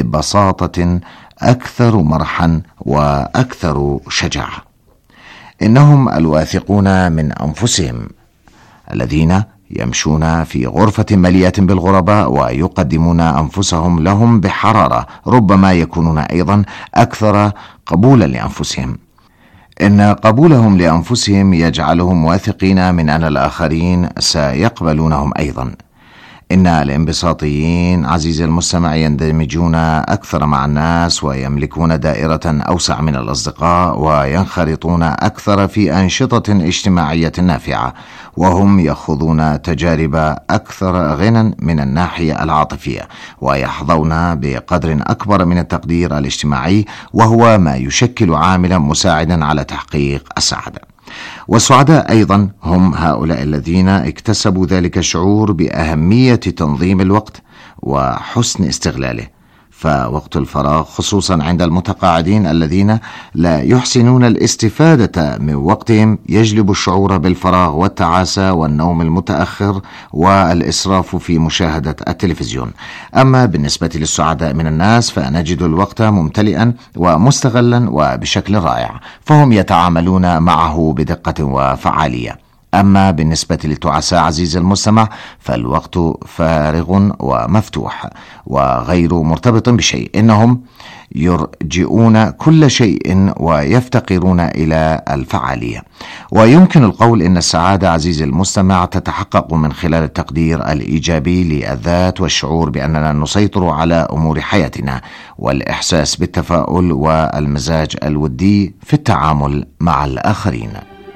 ببساطة أكثر مرحا وأكثر شجاعة. إنهم الواثقون من أنفسهم الذين يمشون في غرفة مليئة بالغرباء ويقدمون أنفسهم لهم بحرارة، ربما يكونون أيضا أكثر قبولا لأنفسهم. إن قبولهم لأنفسهم يجعلهم واثقين من أن الآخرين سيقبلونهم أيضا. إن الانبساطيين عزيزي المستمع يندمجون أكثر مع الناس ويملكون دائرة أوسع من الأصدقاء وينخرطون أكثر في أنشطة اجتماعية نافعة، وهم يخوضون تجارب أكثر غنى من الناحية العاطفية، ويحظون بقدر أكبر من التقدير الاجتماعي، وهو ما يشكل عاملا مساعدا على تحقيق السعادة. والسعداء أيضا هم هؤلاء الذين اكتسبوا ذلك الشعور بأهمية تنظيم الوقت وحسن استغلاله. فوقت الفراغ خصوصا عند المتقاعدين الذين لا يحسنون الاستفادة من وقتهم يجلب الشعور بالفراغ والتعاسة والنوم المتأخر والإسراف في مشاهدة التلفزيون. أما بالنسبة للسعداء من الناس فنجد الوقت ممتلئا ومستغلا وبشكل رائع، فهم يتعاملون معه بدقة وفعالية. أما بالنسبة للتعساء عزيزي المستمع فالوقت فارغ ومفتوح وغير مرتبط بشيء، إنهم يرجئون كل شيء ويفتقرون إلى الفعالية. ويمكن القول إن السعادة عزيزي المستمع تتحقق من خلال التقدير الإيجابي للذات والشعور بأننا نسيطر على أمور حياتنا، والإحساس بالتفاؤل والمزاج الودي في التعامل مع الآخرين.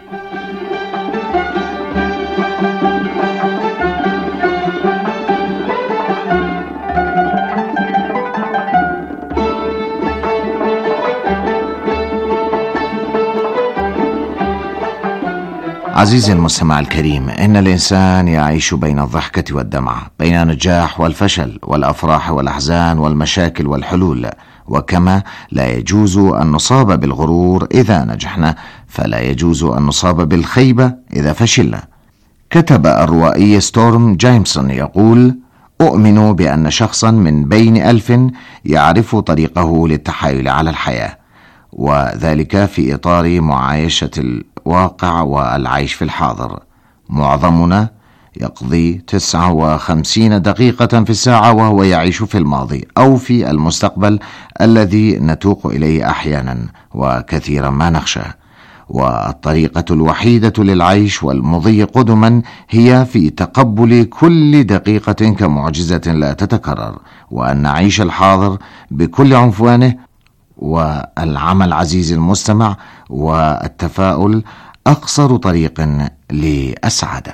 عزيزي المستمع الكريم، إن الإنسان يعيش بين الضحكة والدمعة، بين النجاح والفشل والأفراح والأحزان والمشاكل والحلول. وكما لا يجوز أن نصاب بالغرور إذا نجحنا، فلا يجوز أن نصاب بالخيبة إذا فشلنا. كتب الروائي ستورم جيمسون يقول: أؤمن بأن شخصا من بين ألف يعرف طريقه للتحايل على الحياة، وذلك في إطار معايشة الواقع والعيش في الحاضر. معظمنا يقضي تسعة وخمسين دقيقة في الساعة وهو يعيش في الماضي أو في المستقبل الذي نتوق إليه أحيانا وكثيرا ما نخشى. والطريقة الوحيدة للعيش والمضي قدما هي في تقبل كل دقيقة كمعجزة لا تتكرر، وأن نعيش الحاضر بكل عنفوانه، والعمل عزيزي المستمع والتفاؤل أقصر طريق لأسعد.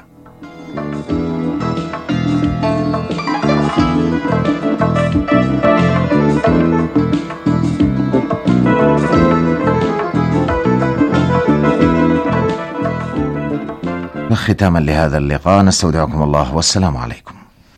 ختاما لهذا اللقاء نستودعكم الله والسلام عليكم.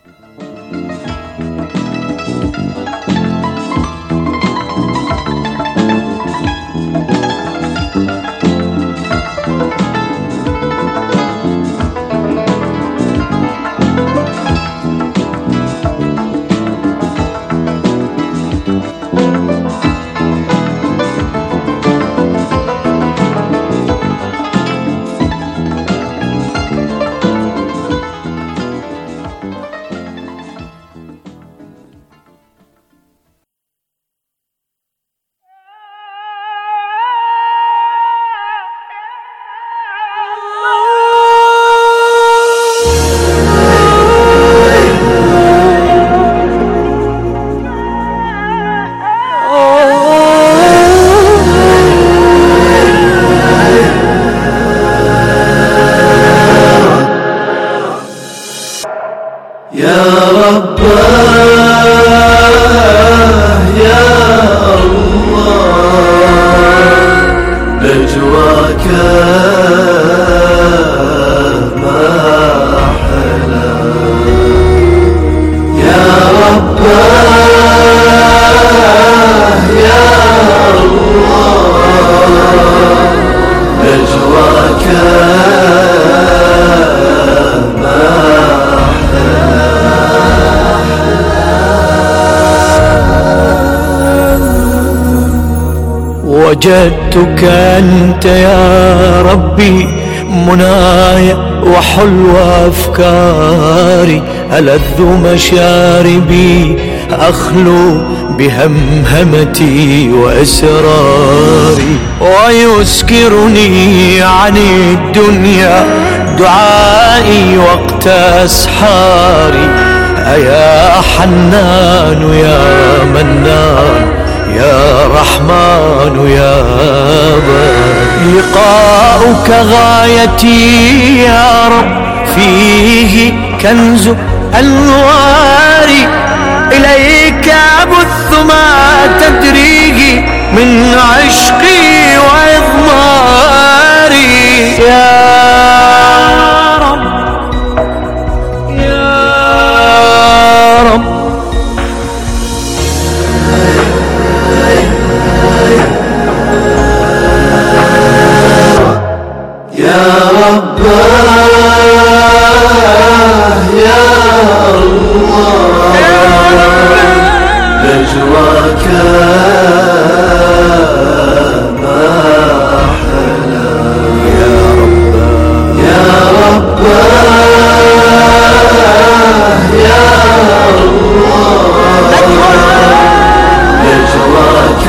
وجدتك أنت يا ربي منايا وحلو أفكاري، ألذ مشاربي أخلو بهمهمتي وإسراري، ويسكرني عن الدنيا دعائي وقت أسحاري. أيا حنان يا منان يا رحمن يا بار، لقاؤك غايتي يا رب فيه كنز أنواري، إليك أبث ما تدريه من عشقي وإضماري. يا رب يا رب يا رب يا الله نجواك ما أحلى. يا رب يا رب يا الله نجواك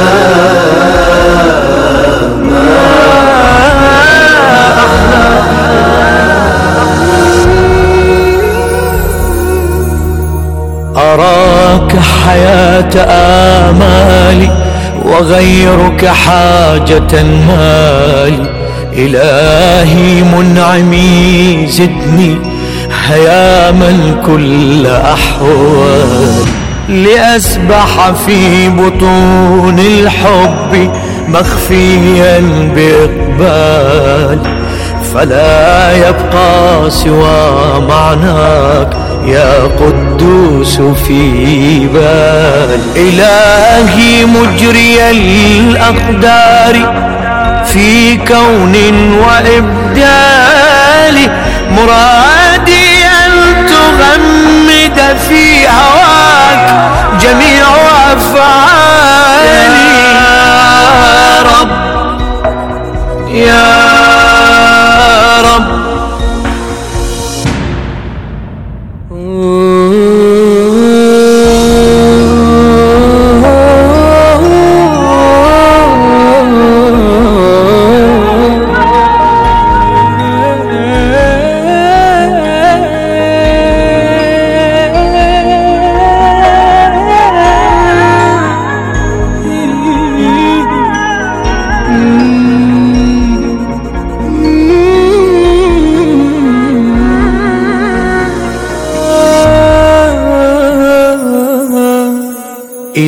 أراك حياة آمالي وغيرك حاجة مالي، إلهي منعمي زدني هياما كل أحوال، لأسبح في بطون الحب مخفيا بإقبال، فلا يبقى سوى معناك يا قدوس في بال. إلهي مجري الأقدار في كون وإبدال، مرادي أن تغمد في هواك جميع أفعالي. يا رب يا رب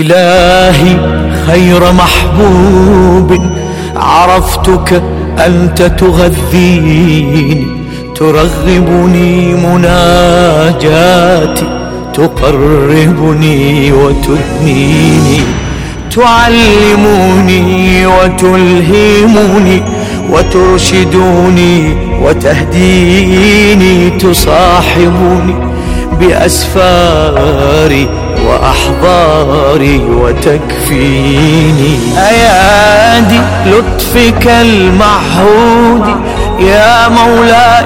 إلهي خير محبوب عرفتك أنت تغذيني، ترغبني مناجاتي، تقربني وتدنيني، تعلمني وتلهمني وترشدني وتهديني، تصاحبني بأسفاري وأحضاري وتكفيني. أيادي لطفك المعهود يا مولاي